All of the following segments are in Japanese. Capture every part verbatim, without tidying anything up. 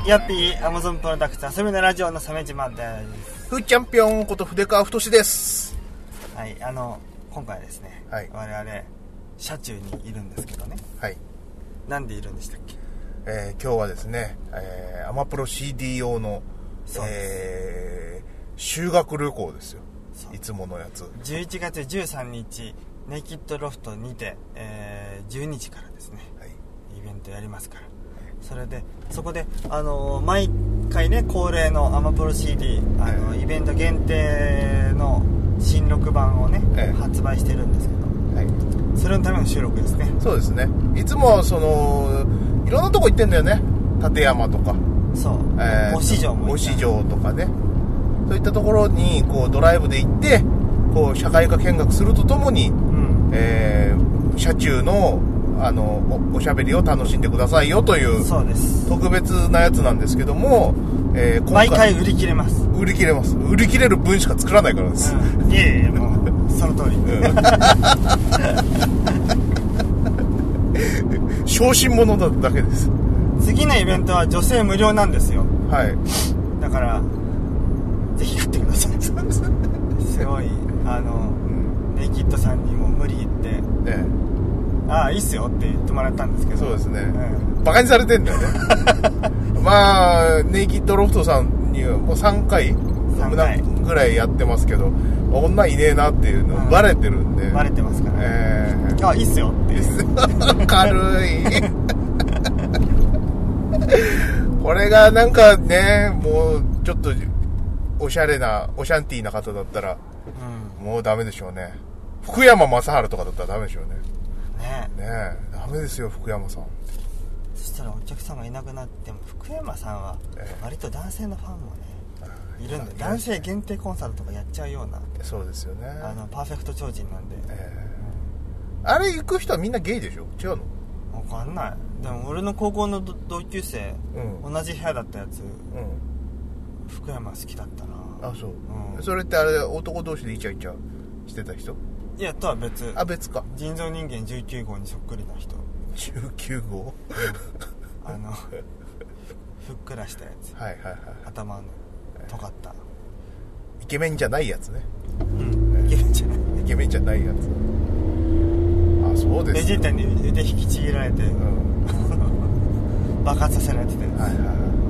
ヤッピーアマゾンプロダクツ遊びのラジオの鮫島です。 フーチャンピオンこと筆川太です。 はい、あの今回ですね、はい、我々車中にいるんですけどね。はい。なんでいるんでしたっけ？ えー、今日はですね、えー、アマプロ シーディー 用の、えー、修学旅行ですよ。いつものやつ。 じゅういちがつじゅうさんにちネイキッドロフトにて、えー、じゅうにじからですね、はい、イベントやりますから。それでそこで、あのー、毎回ね恒例のアマプロ シーディー、あのー、イベント限定の新録版をね、ええ、発売してるんですけど、はい、それのための収録ですね。 そうですね。いつもそのいろんなとこ行ってんだよね。立山とか、 そう、えー、忍城も行った、 忍城とかね、そういったところにこうドライブで行ってこう社会科見学するとともに、うん、えー、車中のあの お, おしゃべりを楽しんでくださいよという特別なやつなんですけども、 えー、今回毎回売り切れます。 売り切れます。売り切れる分しか作らないからです、 うん、いえいえ、もうその通り、 うん、小心者だだけです。 次のイベントは女性無料なんですよ。 はい。 だからぜひ買ってください。すごい、あの、うん、ネイキッドさんにも無理言って、ええ、ああいいっすよって言ってもらったんですけど。 そうですね、うん、バカにされてんだよね。まあネイキッドロフトさんにはもうさんかいぐらいやってますけど、女いねえなっていうのバレてるんで、 うん、バレてますから、ね、えー、あいいっすよっていう軽いこれがなんかね、もうちょっとおしゃれなオシャンティーな方だったら、うん、もうダメでしょうね。福山雅治とかだったらダメでしょうね。ねえ、ねえ、ダメですよ福山さん。 そしたらお客さんがいなくなっても福山さんは割と男性のファンもね、ええ、いるんで、男性限定コンサートとかやっちゃうような。 そうですよね。 あのパーフェクト超人なんで、ええ、 うん、あれ行く人はみんなゲイでしょ？違うの？ 分かんない。でも俺の高校の同級生、うん、同じ部屋だったやつ、うん、福山好きだったな。 あ、そう、うん、それってあれ男同士でイチャイチャしてた人？ いや、とは別。 あ、別か。 人造人間じゅうきゅうごうにそっくりな人。 じゅうきゅうごう？ あのふっくらしたやつ。 はいはいはい。 頭の尖った、 イケメンじゃないやつね。 うん、イケメンじゃない。 イケメンじゃないやつ。あ、そうです。 ベジータに腕引きちぎられて、うん、爆発させられてたやつ。はいはい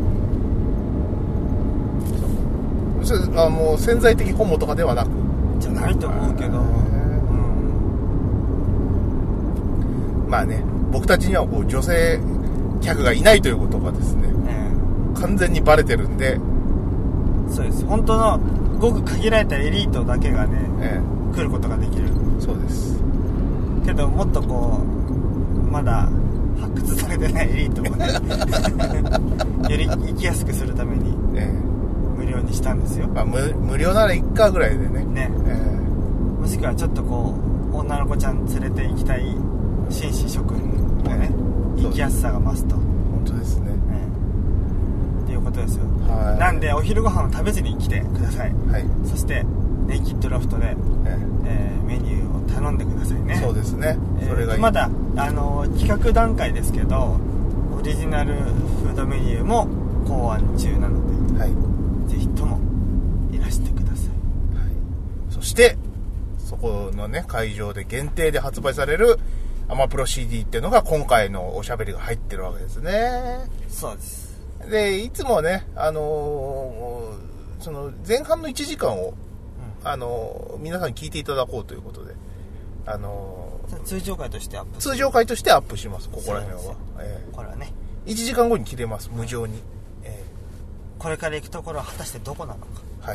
はい。それあもう潜在的ホモとかではなく。 じゃないと思うけど、うん、 まあね、僕たちにはこう女性客がいないということがですね、えー、完全にバレてるんで。 そうです。本当のごく限られたエリートだけがね、えー、来ることができる。 そうです。 けどもっとこうまだ発掘されてないエリートをねより生きやすくするために、えー無料にしたんですよ。 まあ、無, 無料ならいっかぐらいでね。ね、えー、 もしくはちょっとこう女の子ちゃん連れて行きたい紳士諸君のね、行きやすさが増すと。 本当ですね。 えー、っていうことですよ。はい。なんでお昼ご飯を食べずに来てください。はい。そしてネイキッドロフトで、えーえー、メニューを頼んでくださいね。 そうですね。それがいい。 えー、まだあの企画段階ですけど、オリジナルフードメニューも考案中なので。はい。ぜひともいらしてください、はい、 そしてそこのね会場で限定で発売されるアマプロ シーディー っていうのが今回のおしゃべりが入ってるわけですね。 そうです。 でいつもね、あのー、その前半のいちじかんを、うん、あのー、皆さんに聞いていただこうということで、あのー、通常回としてアップ通常回としてアップします。ここら辺は、 えー、これはねいちじかんごに切れます。無情に、うんこれから行くところは果たしてどこなのか。 はい。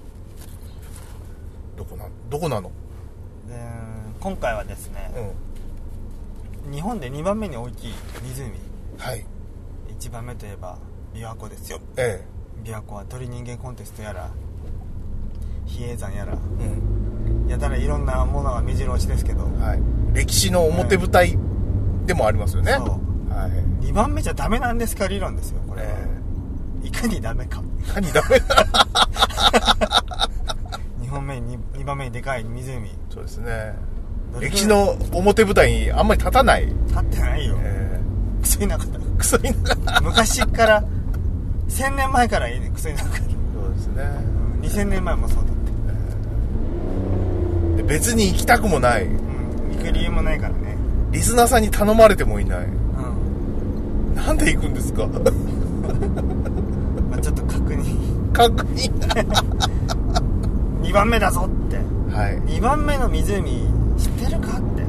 どこなどこなの？ うーん、今回はですね、うん、日本でにばんめに大きい湖。はい。いちばんめといえば琵琶湖ですよ。ええ。琵琶湖は鳥人間コンテストやら比叡山やら、うん、やたらいろんなものが目白押しですけど、 はい。歴史の表舞台でもありますよね。そう。 はい。にばんめじゃダメなんですか理論ですよこれは。ええ、いかにダメか。 いかにダメにほんめににばんめにでかい湖。 そうですね。歴史の表舞台にあんまり立たない。 立ってないよ。えー、クソいなかった。 クソいなかった。 昔からせんねんまえから薬なんかそうですね、 うん、にせんねんまえもそうだって、 えー、で別に行きたくもない、うん、 行く理由もないからね。 リスナーさんに頼まれてもいない、うん、なんで行くんですか？ まあちょっと確認確認にばんめだぞって、 はい、 にばんめの湖知ってるかって、うん、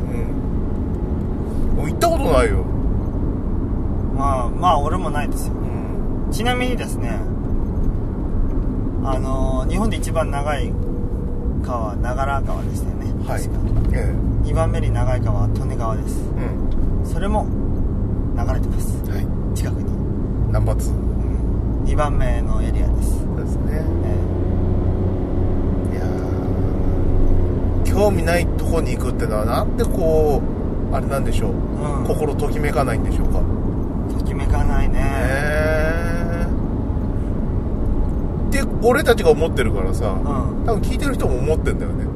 もう行ったことないよ。 まあまあ俺もないですよ、うん、ちなみにですね、あのー、日本で一番長い川長良川でしたよね、はい、確か、ええ、にばんめに長い川は利根川です、うん、それも流れてます、はい、近くにナンバーツー、うん、 にばんめのエリアです。 そうですね、ええ、いや興味ないとこに行くってのはなんでこうあれなんでしょう、うん、心ときめかないんでしょうか。 ときめかないね、 えー、って俺たちが思ってるからさ、うん、多分聞いてる人も思ってんだよね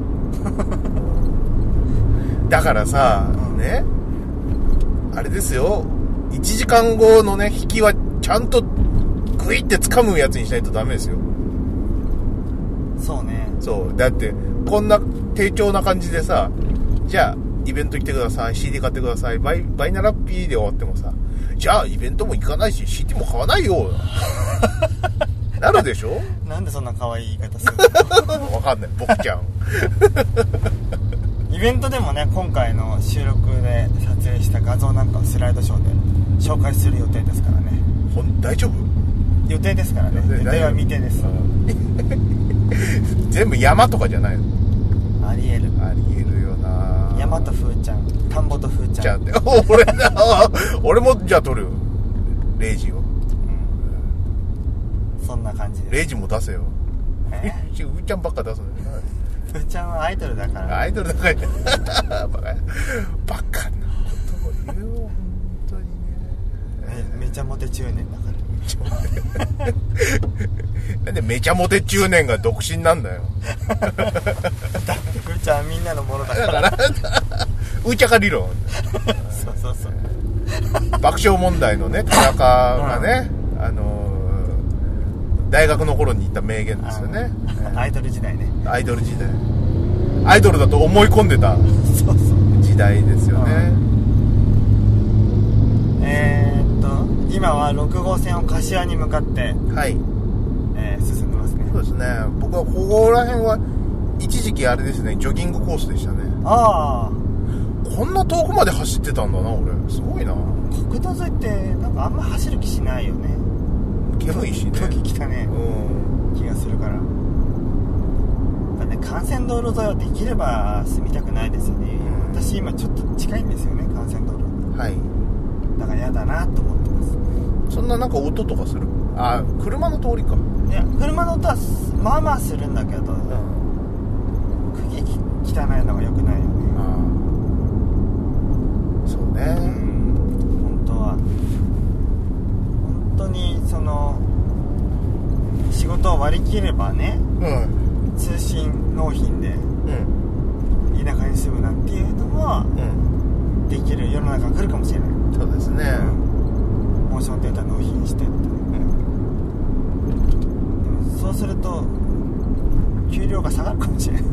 だからさ、うん、ね、あれですよ、いちじかんごのね引きはちゃんとグイって掴むやつにしないとダメですよ。 そうね。 そうだってこんな低調な感じでさ、じゃあイベント来てください、 シーディー 買ってください、バイバイナラッピーで終わってもさ、じゃあイベントも行かないし シーディー も買わないよなるでしょ。 なんでそんな可愛い言い方するのわかんない、僕ちゃんイベントでもね、今回の収録で撮影した画像なんかをスライドショーで紹介する予定ですからね。 ほん大丈夫？ 予定ですからね。予定は未定です。 全部山とかじゃないの？ ありえる。 ありえるよな。 山と風ちゃん、田んぼと風ちゃん。 じゃあ俺俺もじゃあ撮るよ。レイジを。うん、 そんな感じです。 レイジも出せよ。えー、風ちゃんばっか出すのよ。 風ちゃんはアイドルだから。 アイドルだから。バカバカなことを言うよ本当にね。 め, めちゃモテ中年だから。 なんでめちゃモテ中年が独身なんだよ。 だってふーちゃんみんなのものだから。 うちゃか理論。 そうそうそう。 爆笑問題のね、田中がね、うん、あのー、大学の頃に言った名言ですよね。 アイドル時代ね。 アイドル時代。アイドルだと思い込んでた時代ですよね。うん、 えーっと今はろく号線を柏に向かって、はい、えー、進んでますね。 そうですね。僕はここら辺は一時期あれですね、ジョギングコースでしたね。ああ、こんな遠くまで走ってたんだな俺。すごいな。 国道沿いってなんかあんま走る気しないよね。 煙いしね、 時来たね、うん、気がするから。やっぱね、幹線道路沿いはできれば住みたくないですよね、うん、私今ちょっと近いんですよね、幹線道路。はい、だから嫌だなと思ってます。 そんななんか音とかする？あ、車の通りか。 いや、車の音はまあまあするんだけど、うん、釘汚いのが良くないよね。ああ、そうね、うん、 本当は本当にその仕事を割り切ればね、うん、通信納品で田舎に住むなんていうのもできる世の中が来るかもしれない。 そうですね、うん、 モーションデータ納品してって、うん、でもそうすると給料が下がるかもしれない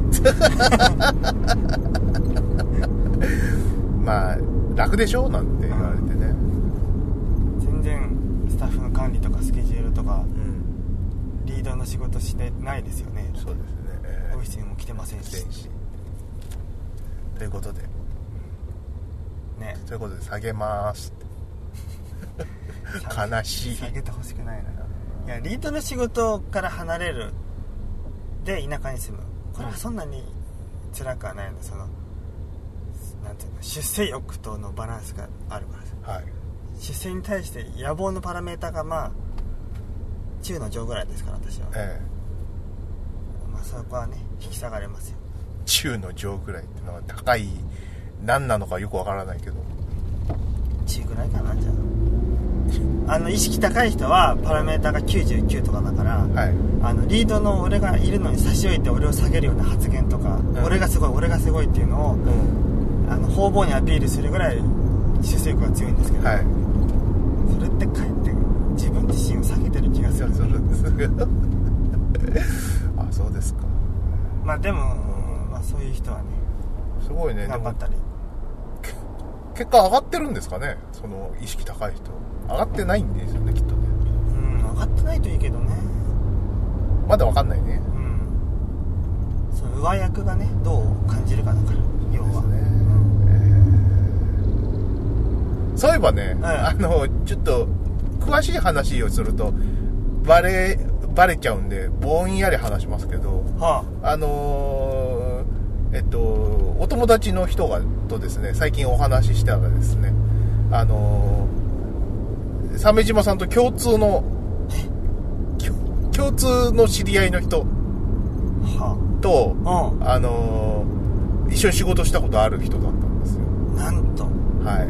まあ楽でしょなんて言われてね、うん、 全然スタッフの管理とかスケジュールとか、うん、リードの仕事してないですよね。 そうですね、えー、 オフィスにも来てませんし。 ということでね、ということで下げまーす悲しい。 下げてほしくないな。いや、リードの仕事から離れるで田舎に住む、これはそんなに辛くはないので、そのなんていうの、出世欲とのバランスがあるから、はい、出世に対して野望のパラメータがまあ中の上ぐらいですから私は、ええ、まあそこはね引き下がれますよ。 中の上ぐらいってのは高い何なのかよくわからないけど、 中ぐらいかな。じゃああの意識高い人はパラメータがきゅうじゅうきゅうとかだから、はい、あのリードの俺がいるのに差し置いて俺を下げるような発言とか、うん、俺がすごい俺がすごいっていうのを、うん、あの方々にアピールするぐらい出世欲が強いんですけど、はい、それってかえって自分自自身を避けてる気がするするんですけどあ、そうですか。 まあでも、まあ、そういう人はねすごいね、 頑張ったり。 結果上がってるんですかね、その意識高い人。上がってないんですよね、きっとね。 うん、上がってないといいけどね。 まだ分かんないね。 うん、その上役がねどう感じるかだから、要は。 ね、うん、えー、そういえばね、うん、あのちょっと詳しい話をするとバレバレちゃうんでぼんやり話しますけど、はあ、あのー、えっとお友達の人がとですね最近お話ししたらですね、あのー、鮫島さんと共通の共通の知り合いの人と、はあ、あのー、一緒に仕事したことある人だったんですよ。 なんと。 はい。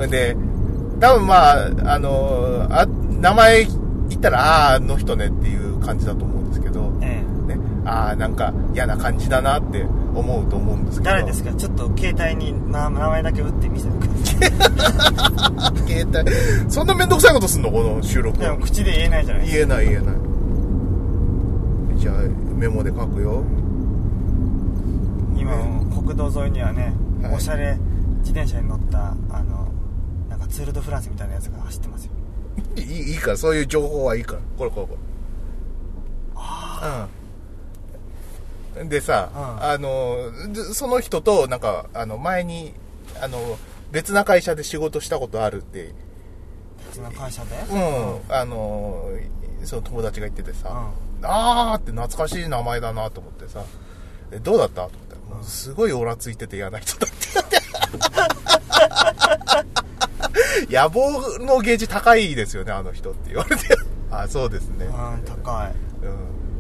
で、多分まあ、あのー、あ、名前言ったら、あー、あの人ねっていう感じだと思うんですけど、ええ、ね、あー、なんか嫌な感じだなって思うと思うんですけど。 誰ですか？ちょっと携帯に名前だけ打って見せてください。携帯、そんなめんどくさいことすんのこの収録。 でも口で言えないじゃないですか。 言えない言えない。じゃあメモで書くよ。 今、ね、国道沿いにはね、はい、おしゃれ自転車に乗ったあのなんかツール・ド・フランスみたいなやつが走ってますよ。 いい、いいから、そういう情報はいいから。これこれこれ。 ああ、うん。でさ、うん、あのその人となんかあの前にあの別な会社で仕事したことあるって。 別な会社で？ うん。うん、あのその友達が言っててさ。うん、あーって懐かしい名前だなと思ってさ、えどうだったと思ったら、もうすごいオラついてて嫌な人だって野望のゲージ高いですよねあの人って言われてあ、そうですね。 うん、高い。うん。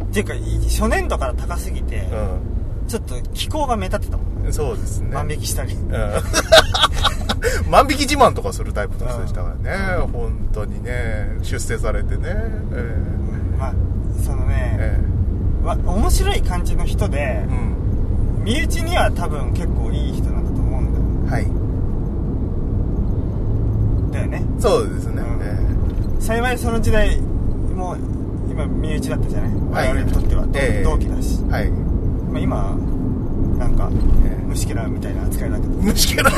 っていうか初年度から高すぎて、うん、ちょっと気候が目立ってたもんね。 そうですね。 万引きしたり、うん、 万引き自慢とかするタイプの人でしたからね、うん、本当にね出世されてね、えー、 まあそのね、ええ、わ面白い感じの人で、うん、身内には多分結構いい人なんだと思うんだよ。はい。だよね。 そうですね。うん、ええ、幸いその時代もう今身内だったじゃない。はい、我々にとっては、ええ、同期だし。はい。まあ、今なんか、ええ、虫けらみたいな扱いだけど。 虫けら。い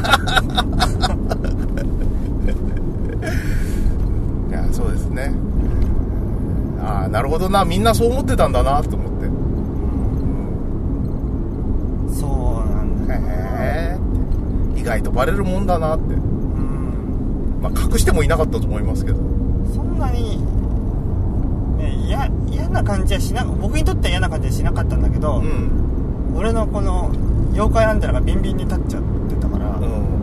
やそうですね。ああ、なるほどな、みんなそう思ってたんだなと思って、うん、 そうなんだ。 へえ、意外とバレるもんだなって、うん、まあ隠してもいなかったと思いますけど、 そんなにね、嫌な感じはしな、僕にとっては嫌な感じはしなかったんだけど、うん、俺のこの妖怪アンテナがビンビンに立っちゃってたから、うん、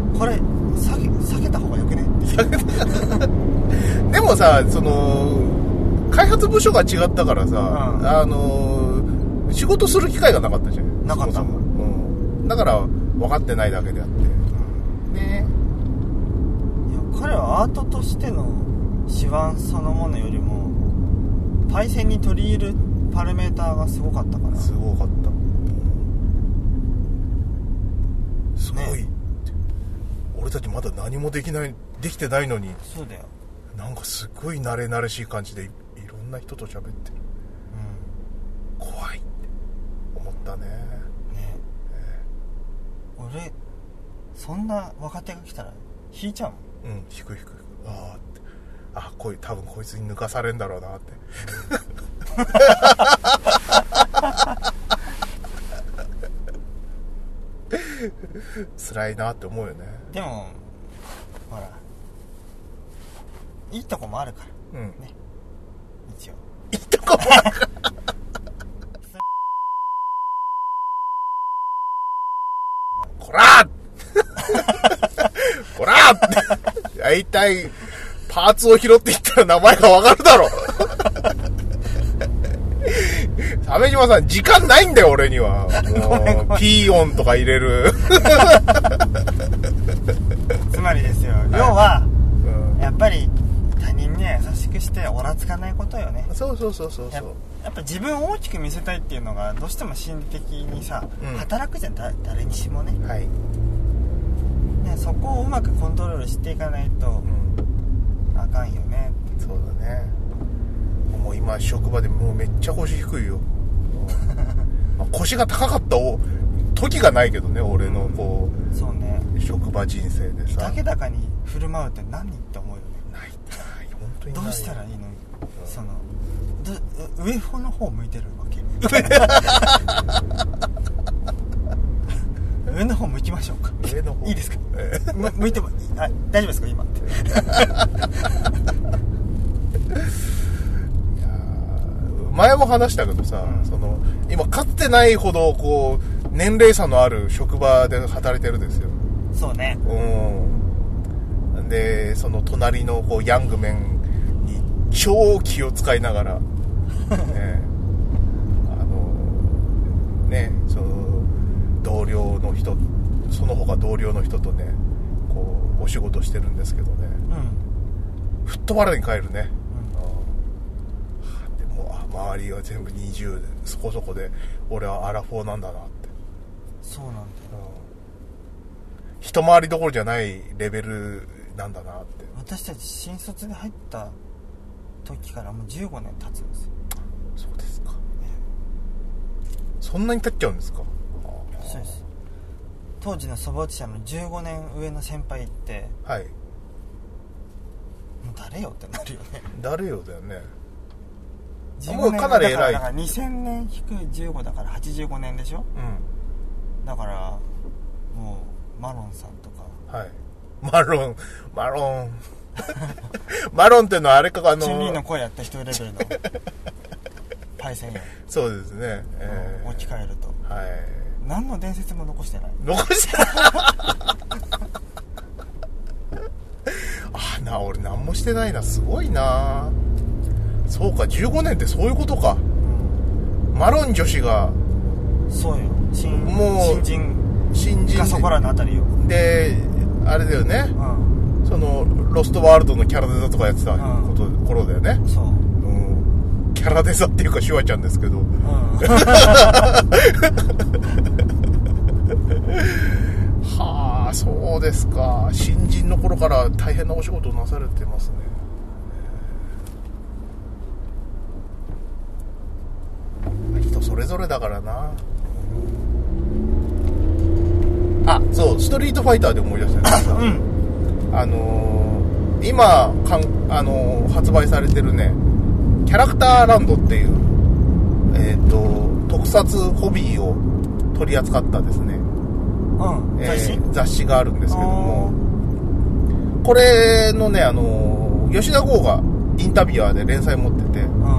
これ避け、避けた方がよくねってでもさ、その開発部署が違ったからさ、うん、あのー、仕事する機会がなかったじゃん。 なかったもん、 うん、だから分かってないだけであって、うん、ね。 いや彼はアートとしての手腕そのものよりも対戦に取り入るパラメーターがすごかったから。 すごかった、うん、すごい、ね、俺たちまだ何もできないできてないのに。 そうだよ。 なんかすごい慣れ慣れしい感じでいろんな人と喋ってる、うん、怖いって思ったね。ねえー、俺そんな若手が来たら引いちゃうもん。 うん、引く引く。あーって、あ、こい多分こいつに抜かされんだろうなって、うん、辛いなって思うよね。 でもほらいいとこもあるから、うん、ね、一応いいとこもあるからこらーこらーって大体パーツを拾っていったら名前がわかるだろ鮫島さん時間ないんだよ俺には。もうピー音とか入れるつまりですよ、要は、うん、やっぱり他人には優しくしてオラつかないことよね。 そうそうそうそうそう。 や, やっぱ自分を大きく見せたいっていうのがどうしても心理的にさ、うん、働くじゃん、だ誰にしもね、はい、ね、そこをうまくコントロールしていかないと、うん、 あかんよね。 そうだね。もう今職場でもうめっちゃ腰低いよまあ腰が高かった時がないけどね、俺のこう、 そうね、 職場人生でさ、 竹高に振る舞うって何って思うよね。 ないない本当にない。 どうしたらいいの、うん、そのど上の方向いてるわけ上の方向きましょうか。 上の方いいですか、えー、む向いてもあ大丈夫ですか今っていや前も話したけどさ、うん、その今かつてないほどこう年齢差のある職場で働いてるんですよ。 そうね。 うんでその隣のこうヤングメンに超気を使いながらねあのねその同僚の人その他同僚の人とねこうお仕事してるんですけどね、うん、フットバレーに帰るね、うん、でも周りは全部にじゅうでそこそこで俺はアラフォーなんだなって。 そうなんだよ、 うん、一回りどころじゃないレベルなんだなって。 私たち新卒で入った時からもうじゅうごねん経つんですよ。 そうですか、ね、そんなに経っちゃうんですか。 そうです。当時のそば打ち社のじゅうごねん上の先輩って、 はい、 もう誰よってなるよね。 誰よだよね。 じゅうごねんもうかなり偉い。だからにせんねん引くじゅうごだからはちじゅうごねんでしょ、うん、だからもうマロンさんとか、 はい、マロンマロンマロンってのはあれかあのチュンリーの声やった人レベルのパイセンよ。 そうですね、 えー、置き換えると、 はい、 何の伝説も残してない。 残してないあな俺何もしてないな。すごいな。そうかじゅうごねんってそういうことか、うん、マロン女子がそうよ新もう新人新人がそこらのあたりよ。 であれだよね、うん、そのロストワールドのキャラデザとかやってたこと、うん、頃だよね。 そう、 うん、キャラデザっていうかシュワちゃんですけど、うん、はあそうですか。新人の頃から大変なお仕事をなされてますね。人それぞれだからな。あそうストリートファイターで思い出したんですけど、うん、あのー、今かん、あのー、発売されてるねキャラクターランドっていう、えー、と特撮ホビーを取り扱ったですね、 うんえー、雑誌があるんですけども、これのね、あのー、吉田剛がインタビュアーで連載持ってて、うん、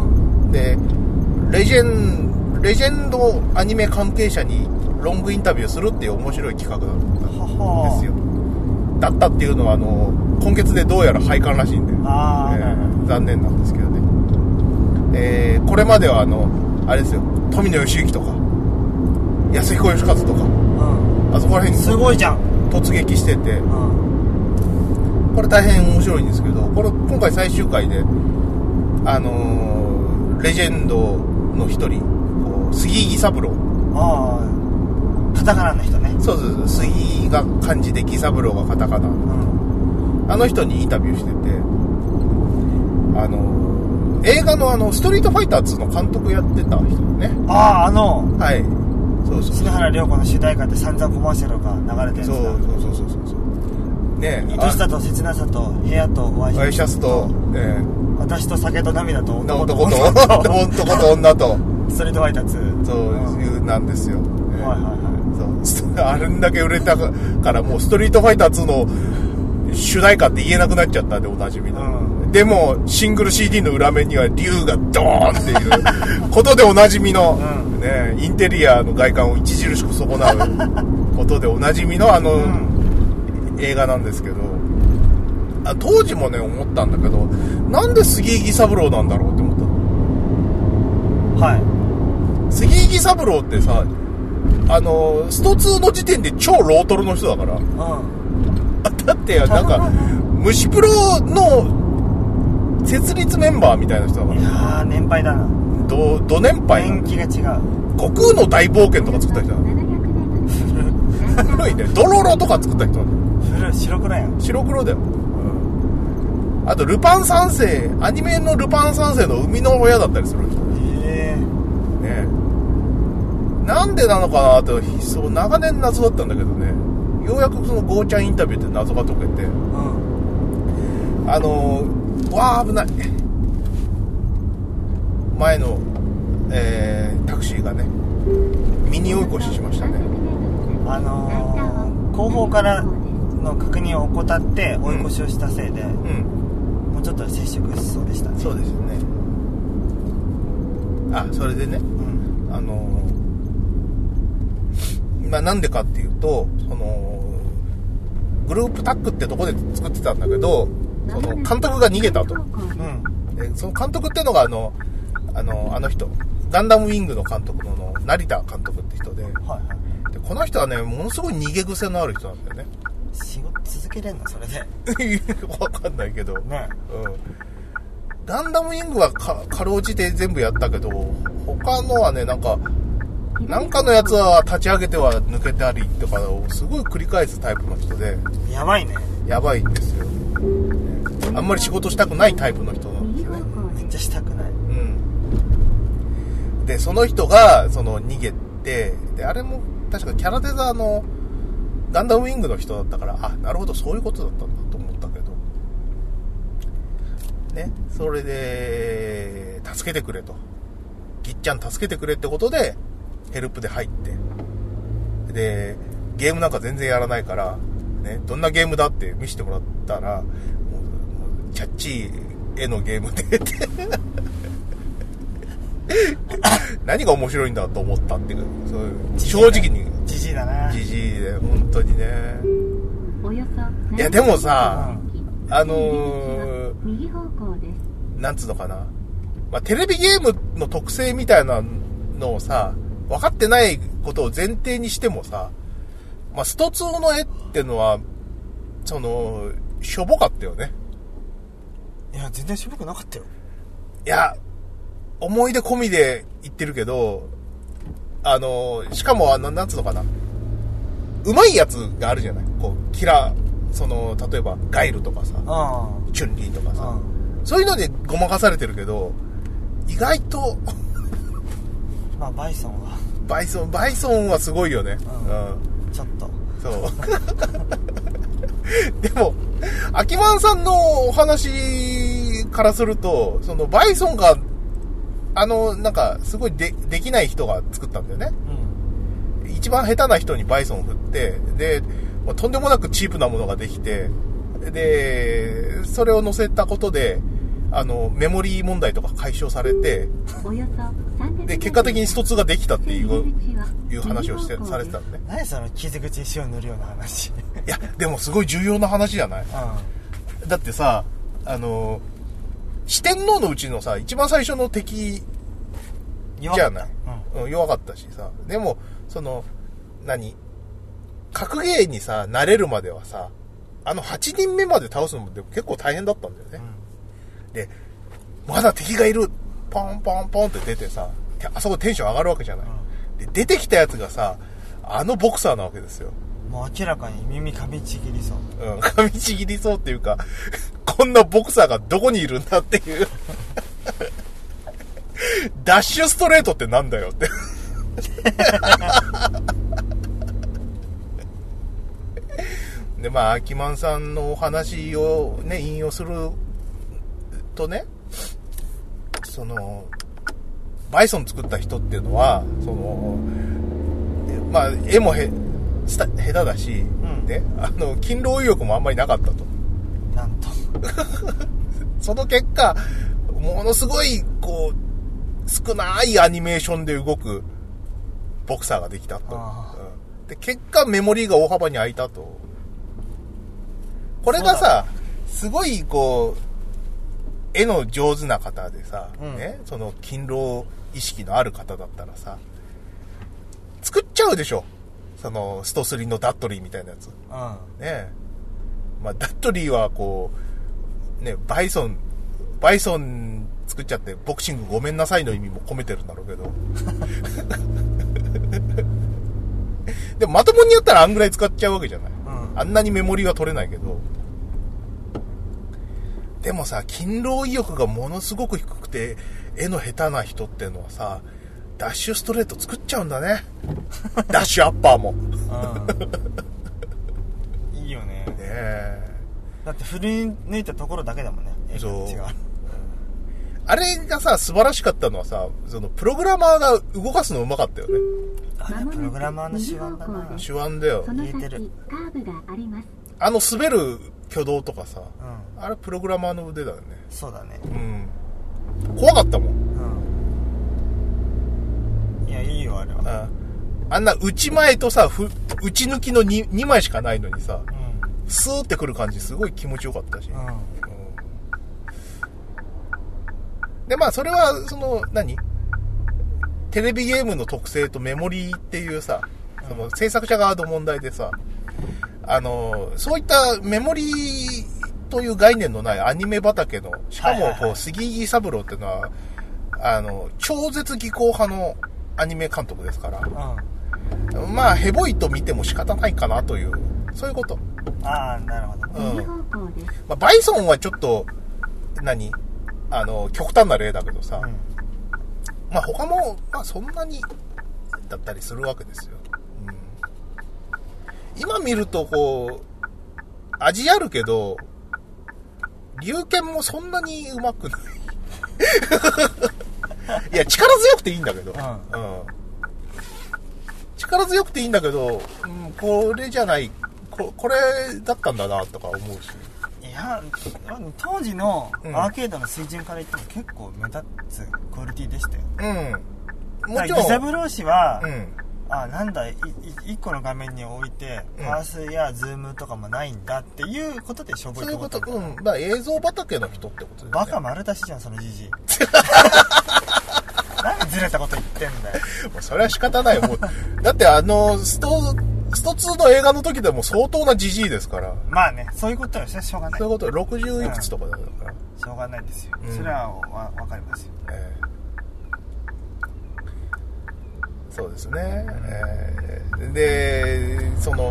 でレジェンレジェンドアニメ関係者にロングインタビューするっていう面白い企画なんですよ。だったっていうのはあの今月でどうやら廃刊らしいんで、 あ、 えー、残念なんですけどね、えー、これまではあのあれですよ富野義行とか安彦義和とか、うん、あそこら辺にすごいじゃん突撃してて、うん、これ大変面白いんですけど、これ今回最終回であのー、レジェンドの一人こう杉木三郎、 ああカタカナの人ね。 そうそうそう、杉が漢字で木三郎がカタカナ、うん、あの人にインタビューしてて、あの映画のあのストリートファイターツの監督やってた人ね。 あああのはいそうそう篠原涼子の主題歌って散々コマーシャルが流れてるんですか。そうそうそうそうそうねえ愛しさと切なさと部屋とワイシャツと、えー、 私と酒と涙と男と女と男と女とストリートファイターツそういうなんですよ、 うんえー、はいはいはいそうあれだけ売れたからもうストリートファイターツの主題歌って言えなくなっちゃったんでおなじみの、うん、でもシングル シーディー の裏面には竜がドーンっていうことでおなじみの、うんね、インテリアの外観を著しく損なうことでおなじみのあの、うん、映画なんですけど、あ当時もね思ったんだけどなんで杉木三郎なんだろうって思ったの。 はい杉木三郎ってさあのストツーの時点で超ロートルの人だから、うん、だってなんか虫プロの設立メンバーみたいな人だから。 いやー年配だな。 どど年配年季が違う。 悟空の大冒険とか作った人だ古いね。ドロロとか作った人なんだよ。 古い白黒やん。 白黒だよ、うん、 あとルパン三世、アニメのルパン三世の生みの親だったりするんですよ。 へえね。なんでなのかなと、そう長年謎だったんだけどね、ようやくそのゴーちゃんインタビューって謎が解けて、うん、あのー、わー危ない、前の、えー、タクシーがねミニ追い越ししましたね。 あのー、後方からの確認を怠って追い越しをしたせいで、うんうん、もうちょっと接触しそうでしたね。 そうですよね。あ、それでね、うん、あのー、まあなんでかっていうと、そのグループタッグってとこで作ってたんだけど、その監督が逃げたと、うん、でその監督ってのがあのあのあの人ガンダムウィングの監督 の, の成田監督って人で、はいはい、でこの人はねものすごい逃げ癖のある人なんだよね。 仕事続けれんのそれでわかんないけど、 ね、 うん、ガンダムウィングは か, かろうじて全部やったけど、他のはねなんかなんかのやつは立ち上げては抜けたりとかをすごい繰り返すタイプの人で、 やばいね。 やばいんですよ。あんまり仕事したくないタイプの人なんですよね。 めっちゃしたくない。 うん。でその人がその逃げて、であれも確かキャラデザーのガンダムウィングの人だったから、あ、なるほどそういうことだったんだと思ったけどね。それで助けてくれと、ぎっちゃん助けてくれってことでヘルプで入って、でゲームなんか全然やらないからね、どんなゲームだって見せてもらったら、もうもうキャッチー絵のゲームで何が面白いんだと思ったっていう、そういう正直にジジイだな。 ジジイで本当にね。いやでもさ、うん、あのー、なんつうのかな、まあ、テレビゲームの特性みたいなのをさ分かってないことを前提にしてもさ、まあ、ストツーの絵ってのはそのしょぼかったよね。 いや全然しょぼくなかったよ。 いや思い出込みで言ってるけど、あのしかもあのなんつうのかな、うまいやつがあるじゃない、こうキラその例えばガイルとかさ、チュンリーとかさ、そういうのでごまかされてるけど、意外とまあバイソンはバイソンバイソンはすごいよね。うん、うん、 ちょっとそうでもアキマンさんのお話からすると、そのバイソンがあのなんかすごい で, できない人が作ったんだよね、うん、一番下手な人にバイソンを振って、でとんでもなくチープなものができて、でそれを載せたことであのメモリー問題とか解消されて、で結果的にストツーができたっていういう話をしてされてたんでね。 何その傷口に塩塗るような話。いやでもすごい重要な話じゃない、うん、だってさ、あの四天王のうちのさ一番最初の敵じゃない、うん、弱かったしさ、でもその何格ゲーにさ慣れるまではさ、あのはちにんめまで倒すのも結構大変だったんだよね、うん、でまだ敵がいる、ポンポンポンって出てさ、あそこテンション上がるわけじゃない、うん、で出てきたやつがさあのボクサーなわけですよ。 もう明らかに耳噛みちぎりそう、 うん、噛みちぎりそうっていうかこんなボクサーがどこにいるんだっていうダッシュストレートってなんだよってでまあアキマンさんのお話をね引用するとね、そのバイソン作った人っていうのはそのまあ絵もへ下手だし、うんね、あの勤労意欲もあんまりなかったと、 なんとその結果ものすごいこう少ないアニメーションで動くボクサーができたと、うん、で結果メモリーが大幅に空いたと。これがさすごいこう絵の上手な方でさ、うんね、その勤労意識のある方だったらさ作っちゃうでしょ、そのストスリのダットリーみたいなやつ、うんね、まあ、ダットリーはこうねバイソンバイソン作っちゃってボクシングごめんなさいの意味も込めてるんだろうけどでもまともにやったらあんぐらい使っちゃうわけじゃない、うん、あんなにメモリーは取れないけど、 でもさ、勤労意欲がものすごく低くて絵の下手な人っていうのはさ、ダッシュストレート作っちゃうんだね。ダッシュアッパーも、 うん、いいよね。ねえ、 だって振り抜いたところだけだもんね。 そう違う。 あれがさ、素晴らしかったのはさ、そのプログラマーが動かすのうまかったよね。 あれプログラマーの手腕だな。 手腕だよ。 言えてる。 あの滑る挙動とかさ、うん、あれプログラマーの腕だよね。 そうだね。 うん。怖かったもん。 うん。いや、いいよあれは。 あ, あんな内前とさ、ふ内抜きの 2, にまいしかないのにさ、うん、スーってくる感じすごい気持ちよかったし。うんうん、でまあそれはその何テレビゲームの特性とメモリーっていうさ、その制作者側の問題でさ、あのそういったメモリーという概念のないアニメ畑の、しかもこう杉井三郎っていうのはあの超絶技巧派のアニメ監督ですから、うん、まあヘボいと見ても仕方ないかなという、そういうこと。 ああ、なるほど。うん。 まあ、バイソンはちょっと何あの極端な例だけどさ、うん、まあ他もまあそんなにだったりするわけですよ。うん、今見るとこう味あるけど龍拳もそんなにうまくないいや力強くていいんだけど、うんうん、力強くていいんだけど、うん、これじゃない こ, これだったんだなとか思うし。 いや当時のアーケードの水準から言っても結構目立つクオリティでしたよ。うん。もちろん。ギザブロー氏は、うん、あなんだいいっこの画面に置いて、うん、パースやズームとかもないんだっていうことでしょぼいってこと。 そういうこと。うん。まあ映像畑の人ってことで、ね。 バカ丸出しじゃんそのじじい。何ずれたこと言ってんだよ。 もうそれは仕方ないよ。もうだってあのストストツーの映画の時でも相当なジジイですから。 まあね、そういうことはしょうがない。 そういうことはろくじゅういくつとかだから、うん、 しょうがないですよ、うん、それはわ分かりますよ、えー、そうですね、えー、でその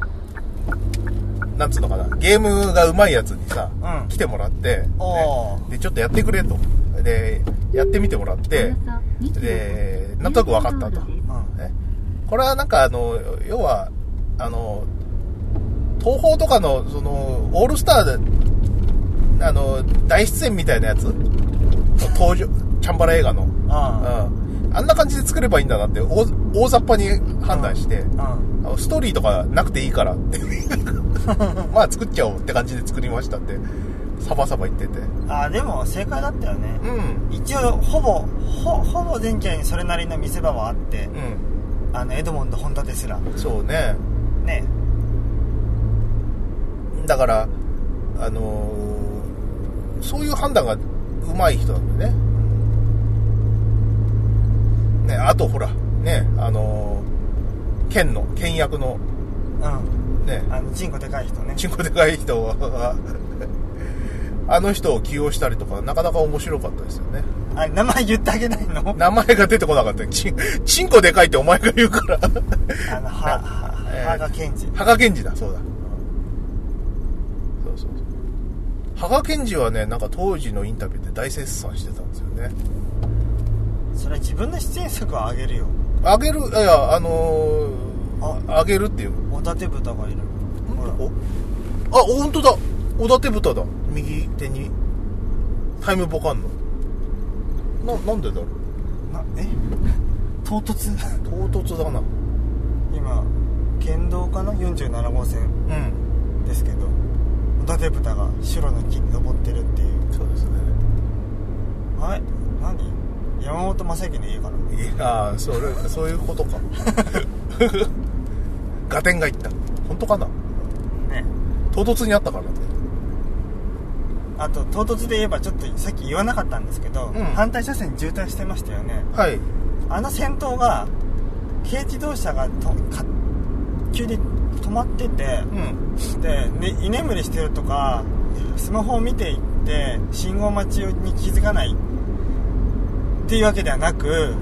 なんつうのかな、ゲームが上手いやつにさ、うん、来てもらって、ね、でちょっとやってくれとでやってみてもらってでなんとなく分かったと、うんね、これはなんかあの要はあの東宝とかのそのオールスターであの大出演みたいなやつ登場チャンバラ映画の あ,、うん、あんな感じで作ればいいんだなって 大, 大雑把に判断して、うんうん、ストーリーとかなくていいからってまあ作っちゃおうって感じで作りましたってサバサバ言ってて。 あでも正解だったよね、うん、一応ほぼ ほ, ほぼ前回にそれなりの見せ場はあって、うん、あのエドモンド・ホンダですらそうねねだからあのー、そういう判断が上手い人なんだよね。ねあとほらねあのー、剣の剣役のうんねあのチンコでかい人ねチンコでかい人はあの人を起用したりとかなかなか面白かったですよね。 あれ名前言ってあげないの？ 名前が出てこなかったチン、チンコでかいってお前が言うからあのは羽賀健二羽賀健二だそうだそうそうそう羽賀健二はねなんか当時のインタビューで大絶賛してたんですよね。 それは自分の出演作はあげるよ。 あげるいやあのー、あ, あげるっていうおだて豚がいる。 ほらあ本当だおだて豚だ右手にタイムボカンのななんでだろうなえ唐突唐突だな。 今県道かなよんじゅうなな号線ですけど、うん、おだて豚が白の木に登ってるっていう。 そうですね。 はい何山本昌之の家かな。 いやそれそういうことかガテンが言った本当かなね唐突にあったからね。 あと唐突で言えばちょっとさっき言わなかったんですけど、うん、反対車線に渋滞してましたよね。 はいあの先頭が軽自動車がとか急に止まってて、うん、で、ね、居眠りしてるとかスマホを見ていって信号待ちに気づかないっていうわけではなく、うん、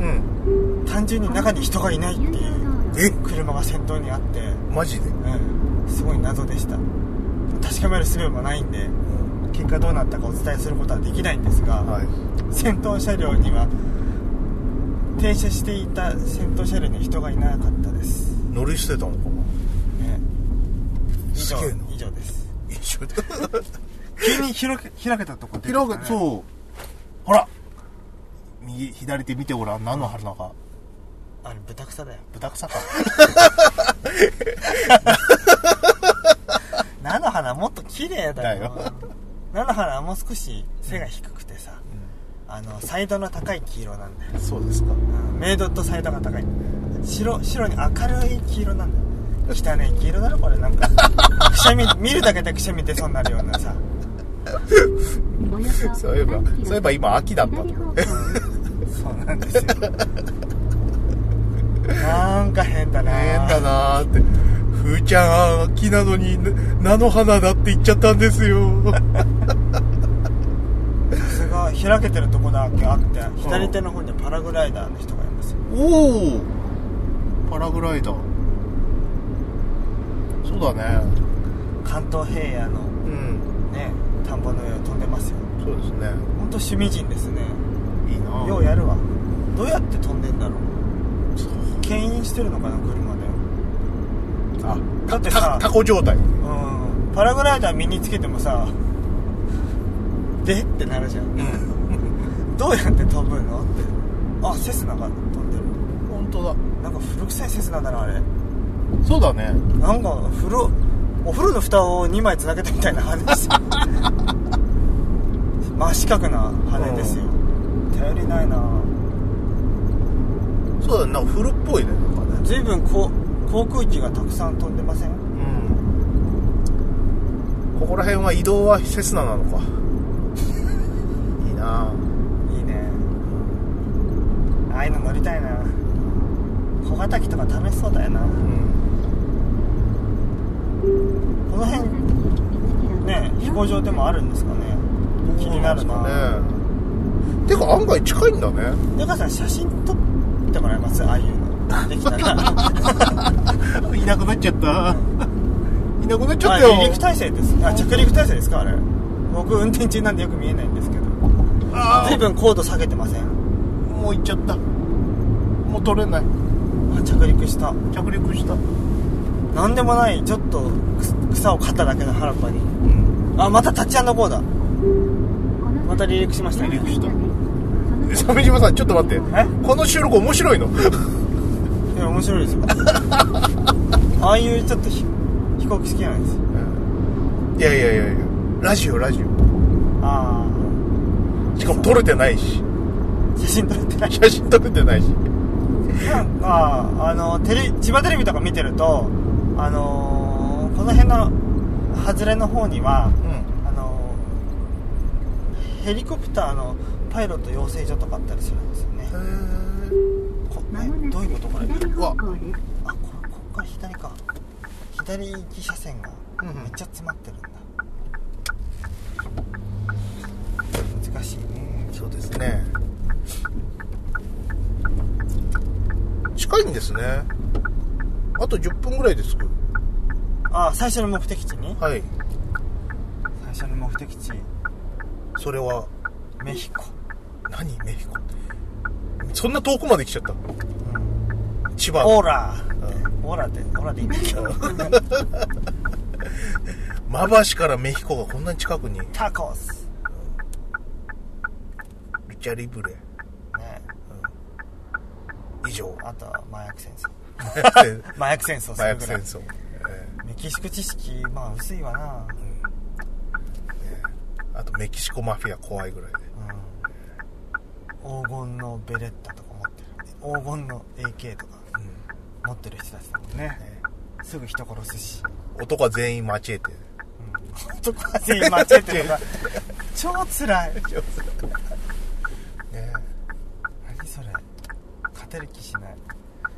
単純に中に人がいないっていう車が先頭にあってマジで、 うん、すごい謎でした。確かめる術もないんで結果どうなったかお伝えすることはできないんですが、はい、先頭車両には停車していた先頭車両に人がいなかったです。 乗り捨てたのかな、ね、 以上以上です。 以上急に開け、開けたとこ出てきた、ね、 開け、そうほら右左手見てごらん、何の花か、 あれ豚草だよ。 豚草か菜の花もっと綺麗だよ。菜の花はもう少し背が低くてさ、うん、あのサイドの高い黄色なんだよ。 そうですか、 うん、メイドとサイドが高い。白白に明るい黄色なんだよ。汚い黄色だろこれ。なんかくしゃみ見るだけでくしゃみ出そうになるようなさそういえばそういえば今秋だったとそうなんですよなんか変だな変だなーって、ふーちゃん秋なのに菜の花だって言っちゃったんですよさすが開けてるとこだけあって、左手の方にパラグライダーの人がいますよ。 おお、パラグライダー、そうだね、 関東平野の、うん、ね、田んぼの上を飛んでますよ。 そうですね、 ほんと趣味人ですね。 いいな、 ようやるわ。どうやって飛んでんだろう。牽引してるのかな車で。 あ、 だってさ、 タコ状態、うん、 パラグライダー身につけてもさ、でってなるじゃん、うん、どうやって飛ぶのって。あ、セスナが飛んでる。 本当だ、 なんか古臭いセスナだなあれ。 そうだね、 なんか風呂お風呂の蓋をにまいつなげたみたいな羽ですよ真四角な羽ですよ、うん、頼りないな。 そうだね、なんか古っぽいね。 随分こ航空機がたくさん飛んでません？うん。 ここら辺は移動はセスナなのかいいな、 いいね、ああいうの乗りたいな。小型機とか楽しそうだよな、うん、この辺ね、飛行場でもあるんですかね。気になるな、ね、 てか案外近いんだね。 でかさん写真撮ってもらえます？ああいうのできたらいなくなっちゃったいなくなっちゃったよ。 離陸態勢です。あ、着陸態勢ですかあれ。僕運転中なんでよく見えないんですけど、随分高度下げてません？ もう行っちゃった、もう取れない。 あ、着陸した着陸した。 なんでもない、ちょっと草を刈っただけの原っぱに、うん、あ、またタッチアンドゴーだ。また離陸しました。 離陸した。鮫島さんちょっと待って、え、この収録面白いの？ いや面白いですよああいうちょっと飛行機好きなんですよ、 うん、いやいやいやいや、ラジオラジオ、ああ、しかも撮れてないし、 写真撮れてない写真撮れてないしああ、あのテレ千葉テレビとか見てると、あのー、この辺の外れの方には、うん、あのー、ヘリコプターのパイロット養成所とかあったりするんですよね。へー、え、どういうことこれ。うわ、あ、こここから左か。左行き車線がめっちゃ詰まってるんだ、うん、難しいね。 そうですね、近いんですね。あとじゅっぷんぐらいで着く。 ああ、最初の目的地に。 はい、 最初の目的地、 それはメヒコ。 何メヒコって、そんな遠くまで来ちゃった、うん、千葉。 オーラー、うん、オーラーってオーラーでいいんだけど馬橋からメヒコがこんなに近くに。 タコス、 うん、ルチャリブレね、うん、以上。 あとは麻薬戦争麻薬戦争麻薬戦争、 えー、メキシコ知識まあ薄いわな、うん、ね、 あとメキシコマフィア怖いぐらいで、 うん、黄金のベレッタとか持ってる、黄金の エーケー とか、うん、持ってる人たちだもんね、ね、すぐ人殺すし、 男は全員マチエテ、 うん、男は全員マチエテとか超つらいね、何それ、勝てる気しない。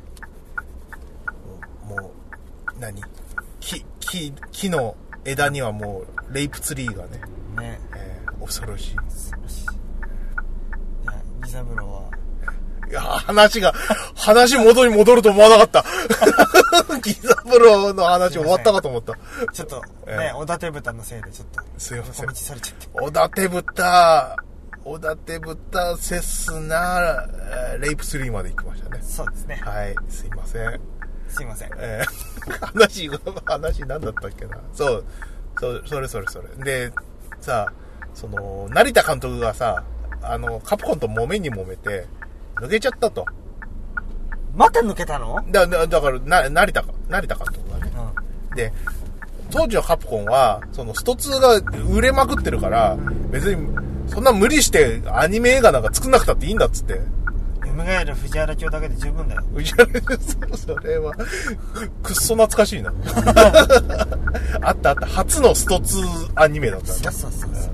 もう何、木、木、木の枝にはもうレイプツリーがね、ね、えー、恐ろしい。恐ろしい。いや、ギザブロは。 いや、話が、話元に戻ると思わなかった。 木三郎の話終わったかと思った。 ちょっとね、おだて豚のせいでちょっとすいません、 道それちゃって。 おだて豚おだて豚セスナレイプスリーまで行きましたね。 そうですね。 はい、すいません。 すいません。 えー、話話何だったっけな。そう、そうそれそれそれでさ、その成田監督がさ、あのカプコンと揉めに揉めて抜けちゃったと。 また抜けたの？ だだだからな成田か成田監督がね。うん、で当時のカプコンはそのストツーが売れまくってるから、うん、別にそんな無理してアニメ映画なんか作んなくたっていいんだっつって。 蘇る藤原京だけで十分だよ。 藤原それはくっそ懐かしいな。あったあった、初のストツーアニメだった。 そうそうそうそう。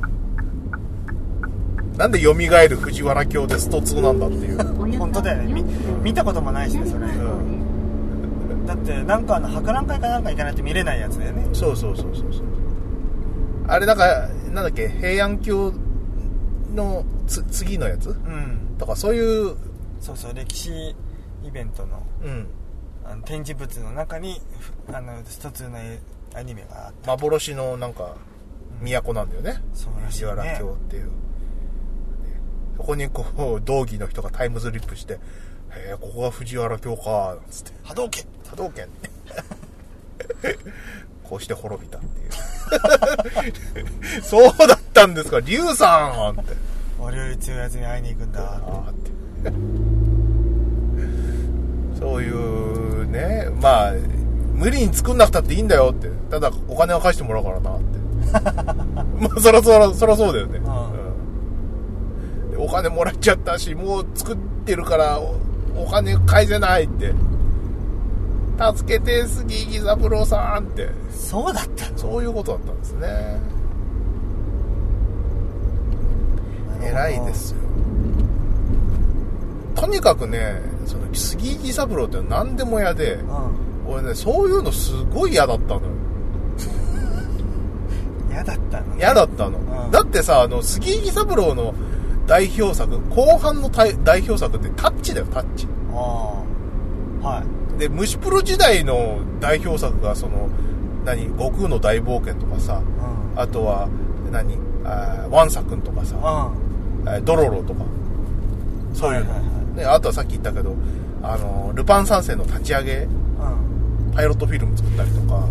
なんで蘇る藤原京でストツーなんだっていう。 本当だよね。 見, 見たこともないしねそれ、うん、だってなんかあの博覧会かなんか行かないと見れないやつだよね。 そうそうそうそうそう。あれなんかなんだっけ、平安京のつ次のやつ、うん、とかそういう、 そうそう、歴史イベントの、うん、あの展示物の中にあの一つのアニメがあった。 幻のなんか都なんだよね、うん、そうらしいね、藤原京っていう。そこにこう道義の人がタイムスリップして、へえ、ここが藤原京かなんつって、 波動拳波動拳こうして滅びたっていうそうだったんですか、龍さんって、 俺より強いやつに会いに行くんだってそういうね、まあ無理に作んなくたっていいんだよって、ただお金は返してもらうからなってまあそらそらそらそうだよね、うんうん、お金もらっちゃったし、もう作ってるからお金返せないって、助けて杉木三郎さんって。 そうだったの？ そういうことだったんですね。偉いですよ。とにかくね、その杉木三郎って何でも嫌で、うん、俺ね、そういうのすごい嫌だったのよ。 嫌だったの、ね、 嫌だったの、うん、だってさ、あの杉木三郎の代表作、後半の代表作ってタッチだよ、タッチ。ああ、はい。で、虫プロ時代の代表作がその何、悟空の大冒険とかさ、うん、あとは何、あワンサ君とかさ、うん、ドロロとか、そういうの、はいはいはい、ね、あとはさっき言ったけど、あのルパン三世の立ち上げ、うん、パイロットフィルム作ったりとか、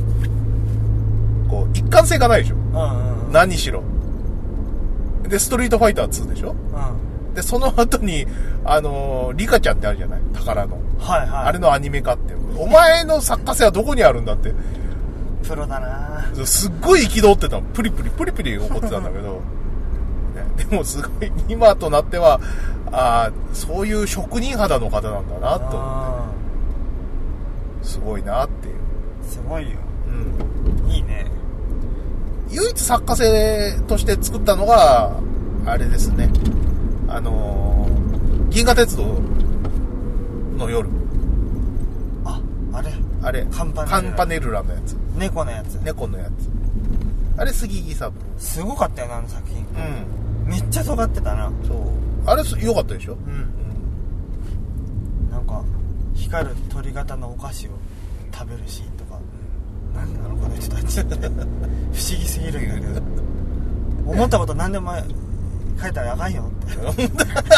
こう一貫性がないでしょ、うんうんうん、何しろ。でストリートファイターツーでしょ、うん、でその後にあのー、リカちゃんってあるじゃない、宝の、はいはい、あれのアニメ化って、お前の作家性はどこにあるんだって。 プロだな。 すっごい憤ってたの、プリプリプリプリ怒ってたんだけど、ね、でもすごい今となっては、あ、そういう職人肌の方なんだなと思って、すごいなっていう。 すごいよ、うん、いいね。 唯一作家性として作ったのがあれですね、あのー、銀河鉄道の夜。 あ、あれあれカンパネルラ、 カンパネルラのやつ、 猫のやつ、 猫のやつ、あれ杉木三郎すごかったよな、あの作品。うん、めっちゃ尖ってたな。 そう、あれ良かったでしょ。うん、 うん、なんか光る鳥型のお菓子を食べるシーンとか、なんだろうこの人たちって不思議すぎるんだけど思ったこと何でも書いたらあかんよって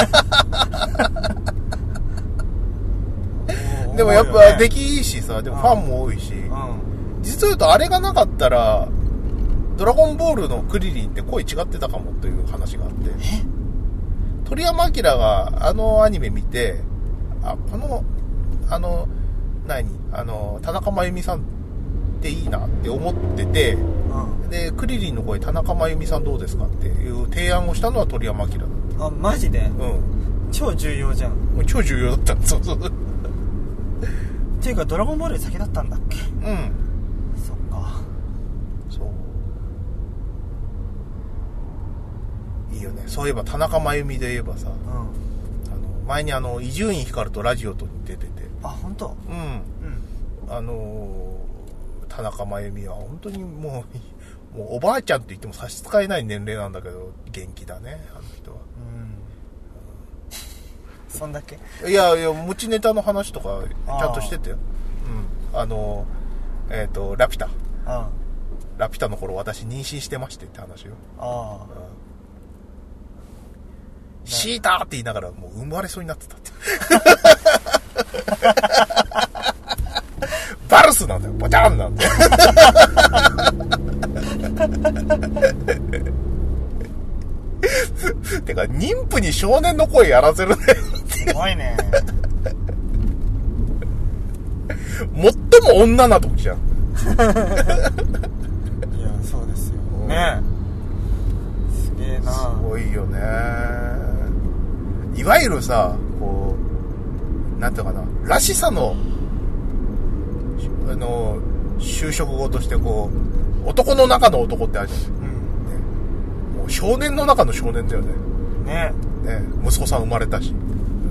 でもやっぱ出来いいしさ、でもファンも多いし、うん、実を言うとあれがなかったらドラゴンボールのクリリンって声違ってたかもという話があって、鳥山明があのアニメ見て、あ、このあの何あの田中真由美さんっていいなって思ってて、うん、でクリリンの声田中真由美さんどうですかっていう提案をしたのは鳥山明だった。 あ、マジで？うん、超重要じゃん。 超重要だった。そうそうっていうかドラゴンボールより先だったんだっけ。うん、そっか。 そういいよね。そういえば田中真由美で言えばさ、うん、あの前にあの伊集院光とラジオとに出てて、 あ、本当？うん、 うん、あの田中真由美は本当にもう、もうおばあちゃんって言っても差し支えない年齢なんだけど元気だね、あの人は。うん、 そんだけ？ いやいや、持ちネタの話とかちゃんとしてたよ。うん。 あのえっ、ー、とラピュタ、 ああラピュタの頃私妊娠してましてって話よ。 ああ、うん、 シーターって言いながらもう生まれそうになってたってバルスなんだよ、ボチャンなんだよてか妊婦に少年の声やらせるねすごいね最も女な時じゃんいやそうですよね。すげえな。 すごいよね。いわゆるさ、こうなんていうのかな、らしさのあの就職後としてこう男の中の男ってあるじゃん、うんね、もう少年の中の少年だよね。 ねね、息子さん生まれたしい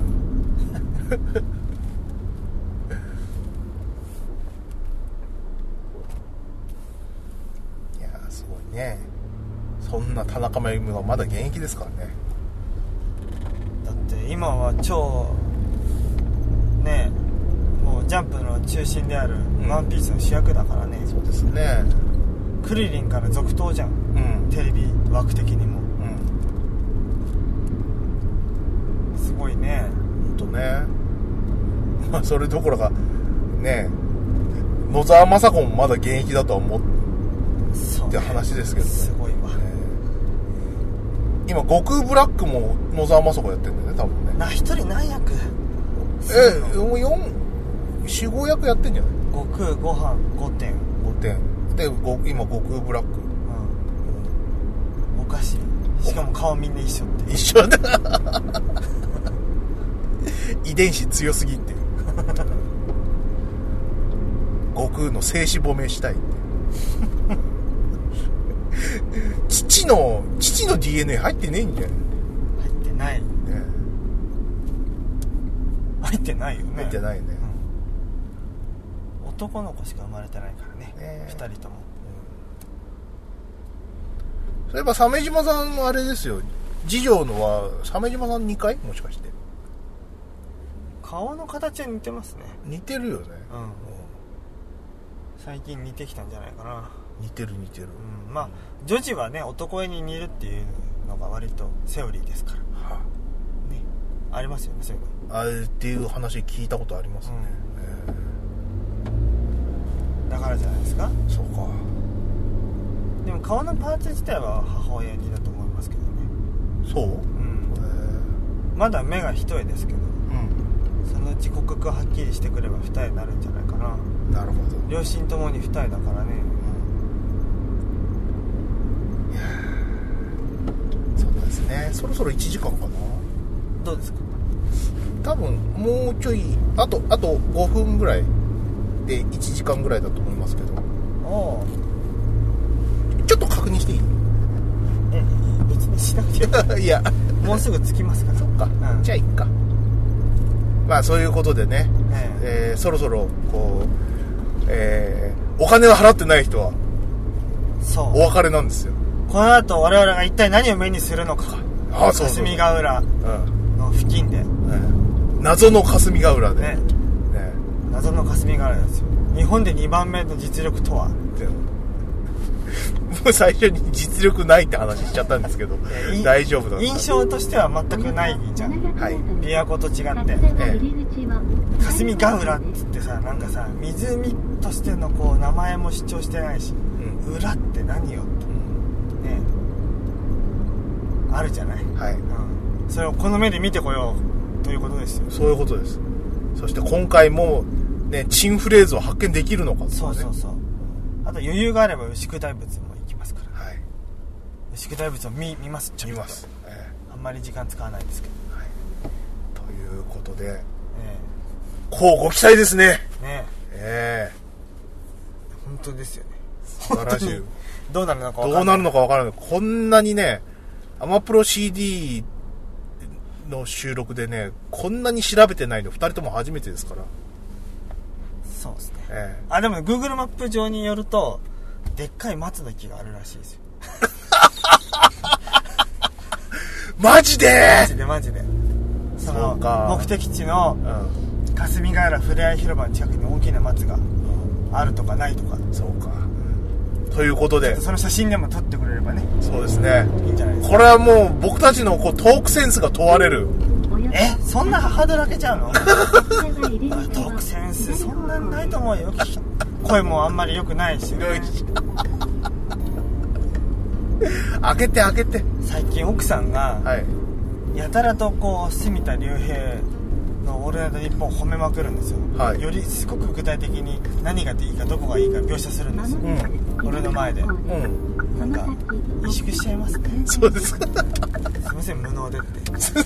やすごいね。そんな田中真由美がまだ現役ですからね。 だって今は超ねもうジャンプの中心であるワンピースの主役だからね、うん、 そうですね。 クリリンから続投じゃん、うん、テレビ枠的にも、うん、すごいね。 ほんとね。まあそれどころかね野沢雅子もまだ現役だとは思って話ですけど、ね、 すごいわ、ね、 今悟空ブラックも野沢雅子やってるんだよね多分ね。 な一人何役えもうよん、よん、ご役やってんじゃない。 悟空ご飯ごてんごてんで今悟空ブラック、 うん、おかしい。しかも顔みんな一緒って一緒だ遺伝子強すぎっていう悟空の静止褒めしたいって父の父の ディーエヌエー 入ってねえんじゃん。 入ってない、ね、入ってないよね。 入ってないね、 うん、男の子しか生まれてないからね、 ねふたりとも、 うん、そういえば鮫島さんのあれですよ、次女のは鮫島さんにかいもしかして。 顔の形は似てますね。 似てるよね、うん、うん、 最近似てきたんじゃないかな。 似てる似てる、 うん、まあ女児はね男絵に似るっていうのが割とセオリーですから、はあね、ありますよねそういうの。 あれっていう話聞いたことありますね、 うん、だからじゃないですか。 そうか。 でも顔のパーツ自体は母親にだと思いますけどね。 そう、うん、 まだ目が一重ですけど、うん、そのうち骨格がはっきりしてくれば二重になるんじゃないかな。 なるほど。 両親ともに二重だからね、 うん、いやそうですね。そろそろいちじかんかな。 どうですか。 多分もうちょいあとあとごふんぐらいでいちじかんぐらいだと思いますけど。ああちょっと確認していい？ え別にしなくていいいやもうすぐ着きますから。 そっか、うん、じゃあいっか。まあそういうことでね、えーえー、そろそろこう、えー、お金を払ってない人はそうお別れなんですよ。 この後我々が一体何を目にするのか。 ああそうそう霞ヶ浦の付近で、うん、 謎の霞ヶ浦で、ねね、 謎の霞ヶ浦ですよ。日本でにばんめの実力とは。 もう最初に実力ないって話しちゃったんですけど大丈夫だ。 印象としては全くないじゃん、はい、琵琶湖と違って、ええ、霞ヶ浦っつってさなんかさ湖としてのこう名前も主張してないし、うん、浦って何よって、ね、あるじゃない、はい、うん、それをこの目で見てこようということですよ。 そういうことです。そして今回もね珍フレーズを発見できるのかとか、ね、 そうそうそう。あと余裕があれば牛久大仏も行きますから、はい、牛久大仏を 見, 見ますちょっと見ます、えー、あんまり時間使わないですけど、はい、 ということで、えー、こうご期待ですね。ねえー、本当ですよね。 素晴らしい。 どうなるのか分からない。 どうなるのか分からない。こんなにねアマプロ シーディー の収録でねこんなに調べてないのふたりとも初めてですから。 そうですね、えー、あでも、ね、Google マップ上によるとでっかい松の木があるらしいですよマジでマジでマジでその目的地の霞ヶ浦ふれあい広場の近くに大きな松があるとかないとか。 そうか、うん、ということでその写真でも撮ってくれればね。 そうですね、 いいんじゃないですか。 これはもう僕たちのこうトークセンスが問われる。 え、そんなハードル上げちゃうの？トークセンスそんなにないと思うよ。声もあんまり良くないし、ね、 開けて開けて。 最近奥さんが、はい、やたらとこう住田竜平のオールナイトニッポンを褒めまくるんですよ、はい、よりすごく具体的に何がいいかどこがいいか描写するんですよ、うん、俺の前で、うん、なんか萎縮しちゃいますね。 そうですすいません無能でって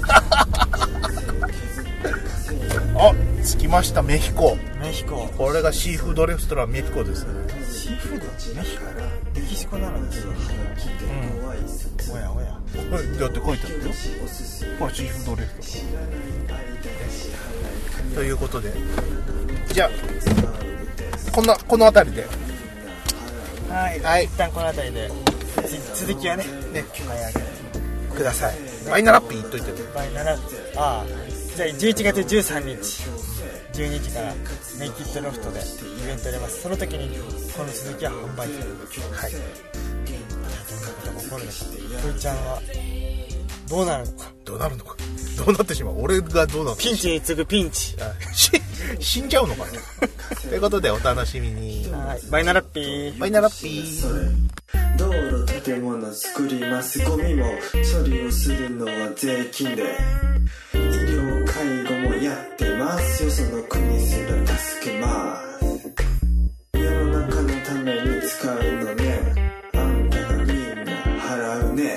あ、着きました。メヒコ。 メヒコ、 これがシーフードレストランメヒコですね。 シーフードメヒコメキシコなのですよ、うん、おやおやだって書いてあるよ、これシーフードレストランということで、じゃあこんなこの辺りではい、はい、一旦この辺りで続きはねねください。 バイナラッピー言っといてね。 バイナラッピー、ああ、じゃあじゅういちがつじゅうさんにちじゅうにじからネイキッドロフトでイベントやります。その時にこの続きは販売する。はい。どんなことが起こるのか、ふーちゃんはどうなるのかどうなるのかどうなってしまう、俺がどうなるのか、 ピンチに次ぐピンチ、 死んじゃうのかなということでお楽しみに。 はい、バイナラッピーバイナラッピー。 道路建物作ります、ゴミも処理をするのは税金で、医療介護もやってますよ、その国すら助けます。世の中のために使うのね、あんたがみんな払うね。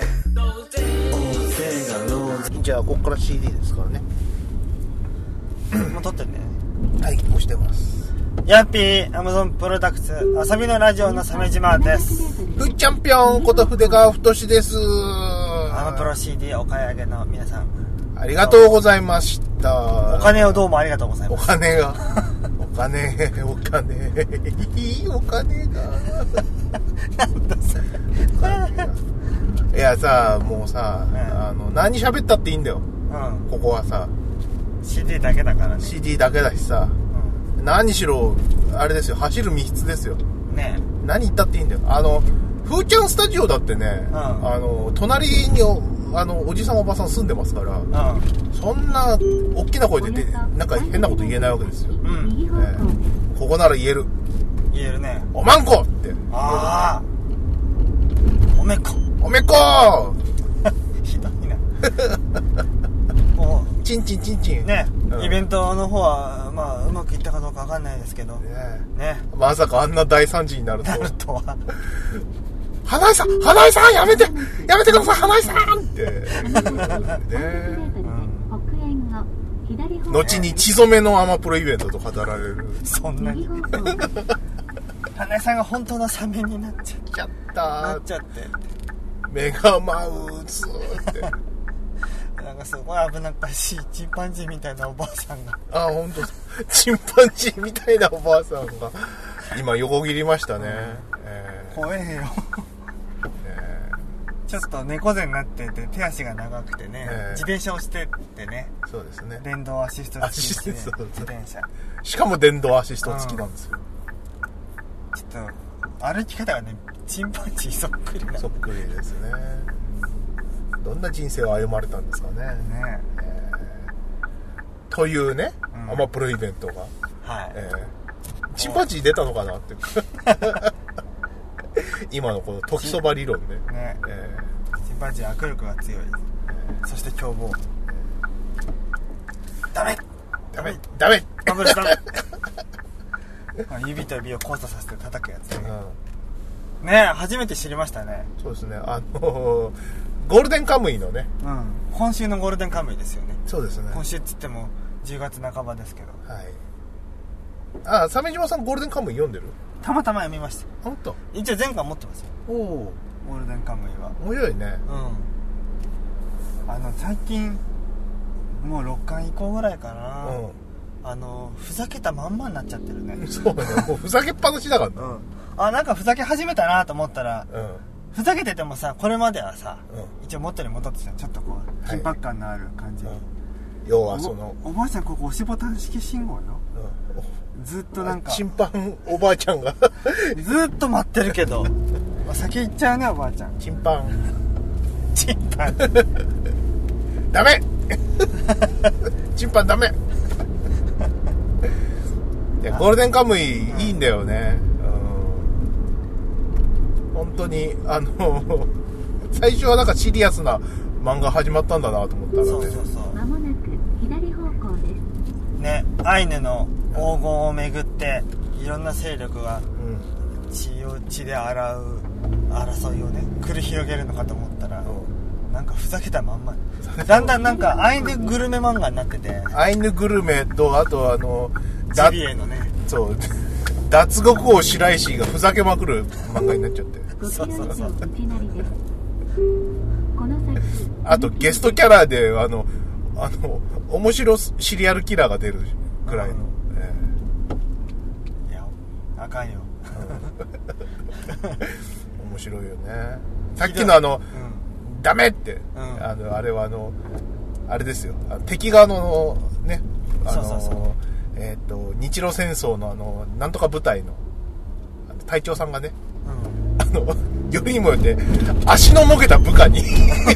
大勢がのじゃあここから シーディー ですからねもう撮ってるね。 はい、押してます。 ヤッピーアマゾンプロダクツ遊びのラジオの鮫島です。 ふっチャンピオンこと筆川太です。 アマプロ シーディー お買い上げの皆さんありがとうございました。 お金をどうもありがとうございます。 お金がお金お金いいお金がなんだそれいやさ、もうさ、うん、あの何喋ったっていいんだよ、うん、ここはさシーディー だけだからね。 シーディー だけだしさ、うん、何しろあれですよ、走る密室ですよね。何言ったっていいんだよ。あのふーちゃんスタジオだってね、うん、あの隣にあのおじさんおばさん住んでますから、うん、そんな大きな声でなんか変なこと言えないわけですよ、うん、えー、ここなら言える言えるね。 おまんこって、 ああおめこおめこひどいなもうチンチンチンチンね、うん、イベントの方はまあうまくいったかどうかわかんないですけど ね, ねまさかあんな大惨事になるとなるとは花井さん花井さんやめてやめてください花井さんってね、うん、後に血染めのアマプロイベントと語られるそんなに花井さんが本当のサメになっちゃったなっちゃってメガマウスってなんかすごい危なっかしいチンパンジーみたいなおばあさんがあ、本当チンパンジーみたいなおばあさんが今横切りましたね、 えー、怖えよちょっと猫背になってて手足が長くてね、えー、自転車をしてってね。そうですね、電動アシスト付きですね、自転車しかも電動アシスト付きなんですよ、 うん、ちょっと歩き方がねチンパンジーそっくりなそっくりですね。どんな人生を歩まれたんですかね、ね、えー、というね、うん、アマプロイベントが、はい、えー、チンパンジー出たのかなって今のこの時そば理論で、ね、 えー、チンパンジー握力が強い、えー、そして凶暴、ダメダメダメダメダメ指と指を交差させて叩くやつね、うん、ね、初めて知りましたね。 そうですね、あのゴールデンカムイのね、 うん、今週のゴールデンカムイですよね。 そうですね、 今週っつってもじゅうがつなかばですけど、はい、 あ、鮫島さんゴールデンカムイ読んでる？ たまたま読みました。 本当？ 一応前回持ってますよ。おお、ゴールデンカムイは面白いね。 うん、あの最近もうろっかん以降ぐらいかな、うん、あのふざけたまんまになっちゃってるね。 そうね、もうふざけっぱなしだからね、うん、 あ、なんかふざけ始めたなと思ったら、うん、ふざけててもさ、これまではさ、うん、一応元に戻ってたちょっとこう緊迫感のある感じに要はそのお, おばあちゃんここ押しボタン式信号よ、うん、ずっとなんかチンパンおばあちゃんがずっと待ってるけど先行っちゃうねおばあちゃん。 チンパンチンパンダメチンパンダメいやゴールデンカムイいいんだよね、うん、本当にあの最初はなんかシリアスな漫画始まったんだなと思ったらね。 そうそうそう。 まもなく左方向ですね。アイヌの黄金をめぐっていろんな勢力が血を血で洗う争いをね繰り広げるのかと思ったら、うん、なんかふざけたまんまだんだんなんかアイヌグルメ漫画になってて、 アイヌグルメとあとあのジビエのね、 そう脱獄王白石がふざけまくる漫画になっちゃってそうそうそう。 あとゲストキャラであのあの面白シリアルキラーが出るくらいの、うんえー、いやあかんよ面白いよね。さっきのあの、うん、ダメって、うん、あのあれはあのあれですよ、敵側のねあのそうそうそうえっ、ー、と日露戦争のあのなんとか部隊の隊長さんがね、うん、あのよりにもよって足のもげた部下に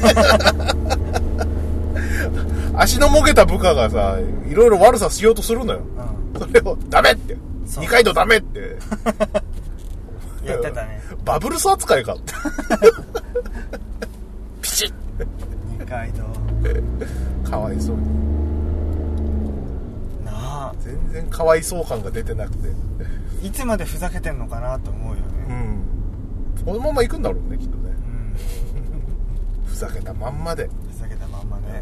足のもげた部下がさいろいろ悪さしようとするのよ、うん、それをダメって二階堂ダメってやってたね。 バブルス扱いかってピシッ二階堂かわいそうになあ。 全然かわいそう感が出てなくていつまでふざけてんのかなと思うよね。うんこのまま行くんだろうねきっとね、うん、ふざけたまんまでふざけたまんまね、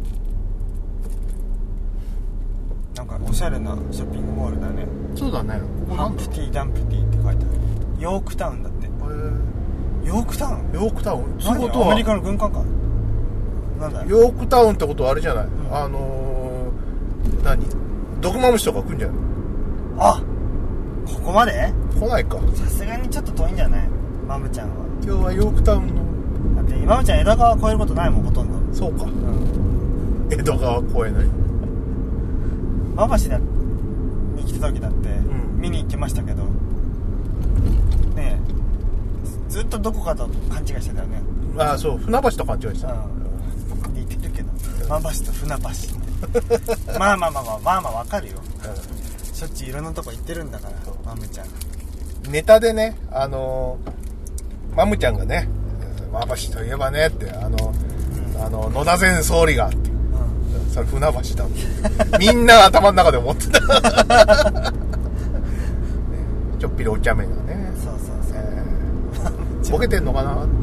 うん、なんかおしゃれなショッピングモールだね。 そうだね。 ハンプティダンプティって書いてある。ヨークタウンだって。へーヨークタウンヨークタウンそういうことはアメリカの軍艦かなんだヨークタウンってことはあれじゃない、うん、あのー、何毒マムシとか来んじゃない。 あここまで来ないか。 さすがにちょっと遠いんじゃないマムちゃんは。 今日はヨークタウンのだってマムちゃん江戸川越えることないもんほとんど。 そうか、うん、江戸川越えない。 馬橋だに来た時だって、うん、見に行きましたけどねえずっとどこかと勘違いしてたよね。 ああそう船橋と勘違いした、 うん、似てるけど馬橋と船橋まあまあまあまあまあまあわかるよ、うん、しょっちゅういろんなとこ行ってるんだからマムちゃん。ネタでねあのー、マムちゃんがね馬橋といえばねってあの、うん、あの野田前総理がって、うん、それ船橋だってみんな頭の中で思ってた、ね、ちょっぴりお茶目がねそうそうそう、えー、ボケてんのかなって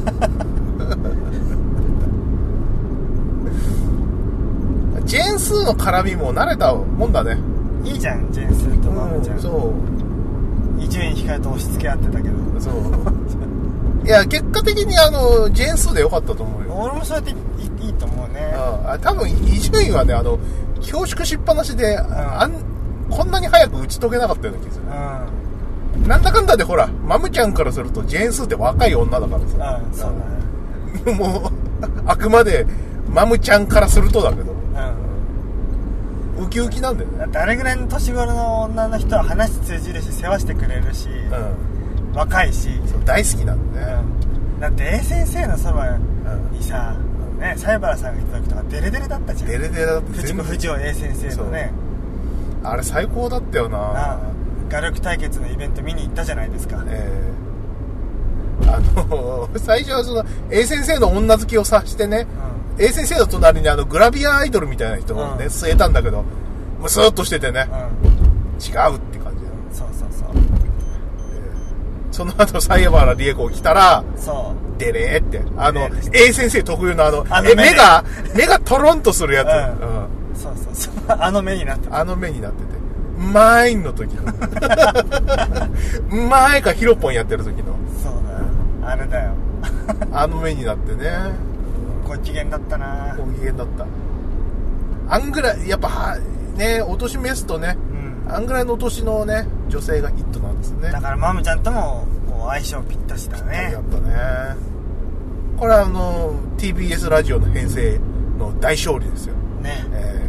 ジェーンスーの絡みも慣れたもんだね。 いいじゃんジェーンスーとマムちゃん、うん、そう伊集院光と押し付け合ってたけどそういや結果的にあのジェーンスーでよかったと思うよ。 俺もそうやってい い, いいと思うね。 ああ多分伊集院はねあの恐縮しっぱなしで、うん、あんこんなに早く打ち解けなかったような気がする、うん、なんだかんだでほらマムちゃんからするとジェーンスーって若い女だからさ、 うん、そうだねもうあくまでマムちゃんからするとだけど、うん、ウキウキなんだよね。 だってあれぐらいの年頃の女の人は話通じるし世話してくれるし、うん、若いしそう大好きなんだね、 うん、だって A 先生のそばにさ、うんね、西原さんがいた時とかデレデレだったじゃん。 デレデレだった。 藤子不二雄 A 先生のねあれ最高だったよな。 あ画力対決のイベント見に行ったじゃないですか。 えー、あの最初はその A 先生の女好きを察してね、うん、A 先生の隣にあのグラビアアイドルみたいな人をね、うん、据えたんだけどムスッとしててね、うん、違うって感じだよ。 そうそうそう、 えー、その後西原理恵子来たらそうデレーってあの A 先生特有のあのあの 目, 目が目がトロンとするやつ、うんうん、そうそうそうあの目になっててあの目になっててマインの時の前かヒロポンやってる時のそうだよあれだよあの目になってねご機嫌だったな。 ご機嫌だった。あんぐらいやっぱねお年メスとね、うん、あんぐらいのお年のね女性がヒットなんですね。 だからマムちゃんともこう相性ぴったしだね。 やっぱねこれはあの ティービーエス ラジオの編成の大勝利ですよね、 え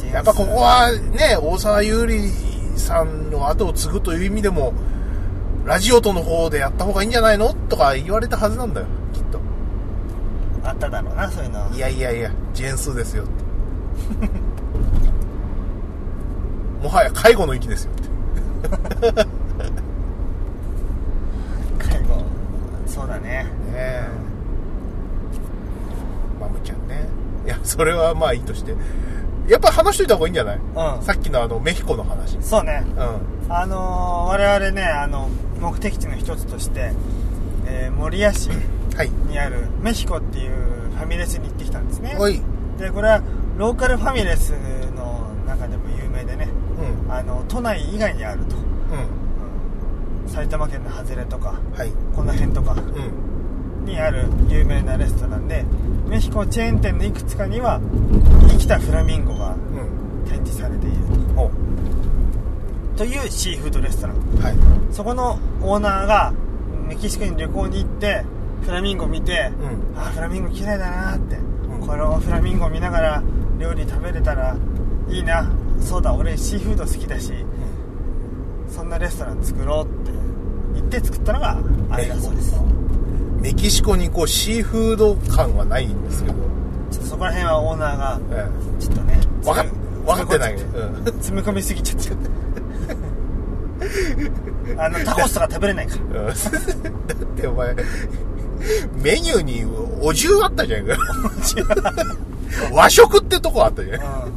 やっぱここはね、大沢優里さんの後を継ぐという意味でもラジオとの方でやった方がいいんじゃないのとか言われたはずなんだよ、きっと。 あっただろうな、そういうのは。 いやいやいや、ジェーンスーですよってもはや介護の域ですよって介護、そうだね。 ねえ、マムちゃんね。いや、それはまあいいとして、やっぱり話しといた方がいいんじゃない？うん、さっきのあのメヒコの話。 そうね、 うん、 あのー、我々ね、あの目的地の一つとして、えー、守谷市にあるメヒコっていうファミレスに行ってきたんですね。 はい。 でこれはローカルファミレスの中でも有名でね、うん、あの都内以外にあると、うんうん、埼玉県の外れとか、はい、この辺とかにある有名なレストランで、メヒコチェーン店のいくつかには生きたフラミンゴが展示されていると、うん、というシーフードレストラン、はい、そこのオーナーがメキシコに旅行に行ってフラミンゴ見て、うん、あフラミンゴ綺麗だなって、うん、このフラミンゴ見ながら料理食べれたらいいな、そうだ俺シーフード好きだし、うん、そんなレストラン作ろうって言って作ったのがあれだそうです。 メキシコにこうシーフード感はないんですけど、 ちょっとそこら辺はオーナーがちょっとね、 分か, 分かってない、うん、 詰め込みすぎちゃってあのタコスとか食べれないから、うん、だってお前メニューにお重あったじゃんか和食ってとこあったじゃん、うん、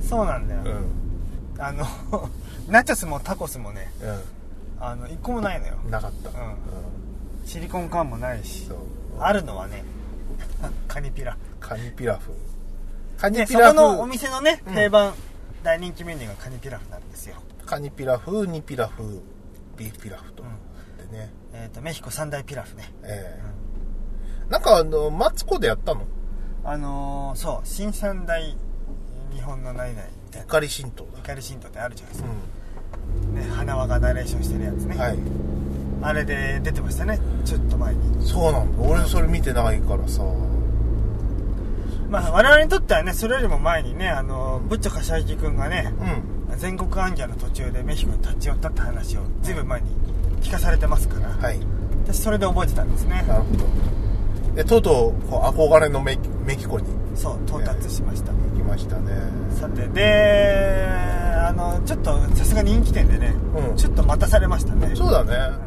そうなんだよ、うん、あのナチョスもタコスもね、うん、あの一個もないのよ。 なかった、うんうん、 シリコン缶もないし、あるのはねカニピラカニピラフカニピラフ、そこのお店のね、うん、定番大人気メニューがカニピラフなんですよ。 カニピラフ、ニピラフ、ビーフピラフと、うん、でね、 えーとメヒコ三大ピラフね、えーうん、なんかあのマツコでやったの？ あのー、そう新三大日本の何々 怒り神道だ怒り神道ってあるじゃないですか、うんね、花輪がナレーションしてるやつね、はい、あれで出てましたね、ちょっと前に。 そうなんだ、俺それ見てないからさ。 まあ我々にとってはね、それよりも前にね、あのブッチョ柏木くんがね、うん、全国行脚の途中でメヒコに立ち寄ったって話をずいぶん前に聞かされてますから、はい、私それで覚えてたんですね。 なるほど。でとうとうこう憧れのメキ、メキコにそう到達しました、ね、 行きましたね。 さてであのちょっとさすがに人気店でね、うん、ちょっと待たされましたね。 そうだね、